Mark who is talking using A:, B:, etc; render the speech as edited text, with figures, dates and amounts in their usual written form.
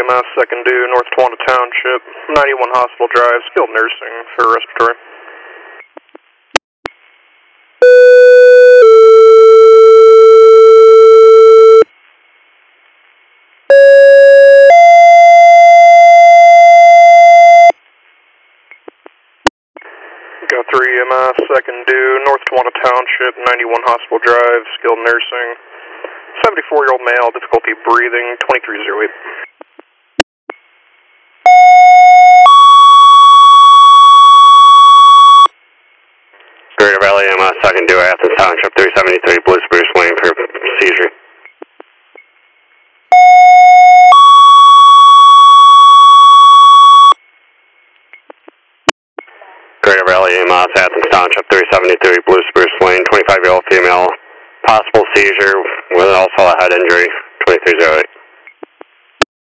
A: EMS, second due, North Tawanda Township, 91 Hospital Drive, skilled nursing for respiratory. Go 3 EMS, second due, North Tawanda Township, 91 Hospital Drive, skilled nursing, 74-year-old male, difficulty breathing, 2308.
B: Greater Valley EMS, second due, Athens Township, 373, Blue Spruce Lane for seizure. Greater Valley EMS, Athens Township, 373, Blue Spruce Lane, 25-year-old female, possible seizure with also a head injury, 2308.